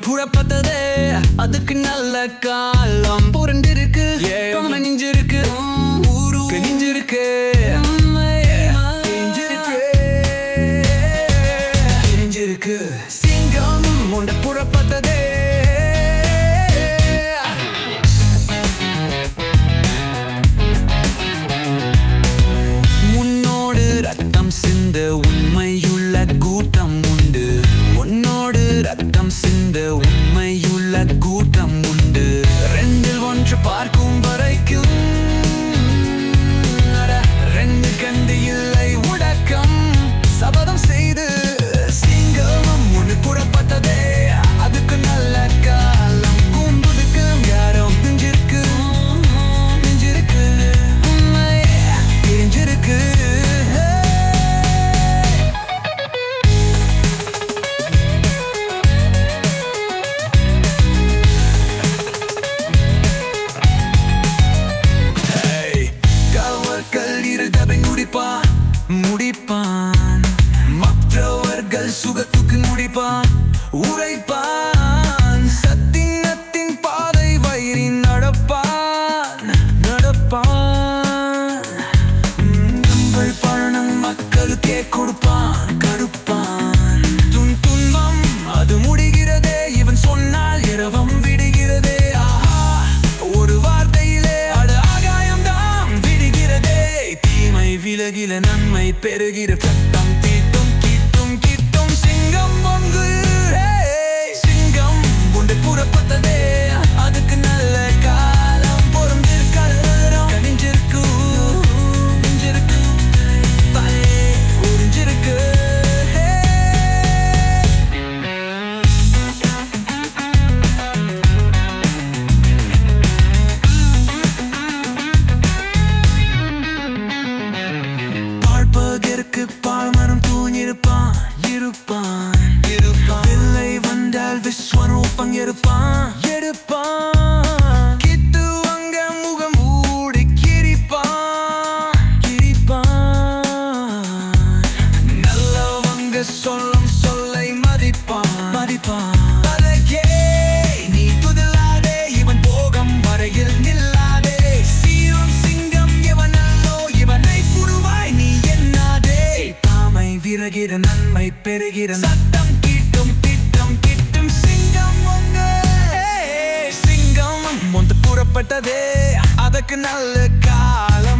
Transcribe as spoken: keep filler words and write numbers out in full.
புறப்பட்டதே அதுக்கு நல்ல காலம் புரண்டிருக்கு நெஞ்சிருக்கு ஊருக்கு நெஞ்சிருக்கு நெஞ்சிருக்கு சிங்கம் உண்ட புறப்பட்டதே முன்னோடு ரத்தம் சிந்த உண்மையுள்ள கூட்டம் உண்டு உன்னோடு ரத்தம் சிந்த உண்மையுள்ள கூட்டம் உண்டு ரெண்டில் ஒன்று பார்க்கும் வரைக்கும் ரெண்டு கண்டு இல்லை உடக்கம் சபதம் செய்து சிங்கமம் ஒன்று புறப்பட்டதே அதுக்கு நல்ல காலம் கும்புதுக்கு யாரும் நெஞ்சிருக்கு நெஞ்சிருக்கு உண்மை நெஞ்சிருக்கு முடிப்பான் மற்றவர்கள் சுகத்துக்கு முடிப்பான் உரைப்பான் சத்தியத்தின் பாதை வயிறி நடப்பான் நடப்பான் நம்ம பணம் மக்களுக்கே கொடுப்பான் கடுப்பான் துன் துன்பம் அது முடிகிறதே இவன் சொன்னால் இரவம் விடுகிறதே ஆஹா ஒரு வார்த்தையிலே அது ஆகாயம்தான் விடுகிறதே தீமை விலகில நன்மை பெருகிற சட்டம் தீட்டும் கீட்டும் கீட்டும் சிங்கம் ஒன்று சிங்கம் உண்டு புறப்பட்டதே அதுக்கு நல்ல காலம் பொருந்திருக்கலாம் கணிஞ்சிருக்கு நெஞ்சிருக்கு உறிஞ்சிருக்கு பால்மரம் தூங்கிருப்பான் இருப்பான் இருப்பான் இல்லை வந்தால் விஸ்வரூபம் எடுப்பான் எடுப்பான் கிட்டுவங்க முகம் மூடி கிரிப்பான் கிரிப்பான் நல்லவங்க சொல்லும் சொல்லை மதிப்பான் மதிப்பான் அதற்கே நீ துதிலாதே இவன் போகம் வரையில் நில்லாதே சீரும் சிங்கம் இவன் அல்லோ இவனை புடுவாய் நீ விரகிற நன்மை பெறுகிற சட்டம் கீட்டும் திட்டம் கிட்டும் சிங்கம் ஒன்று சிங்கம் ஒன்று புறப்பட்டதே அதுக்கு நல்ல காலம்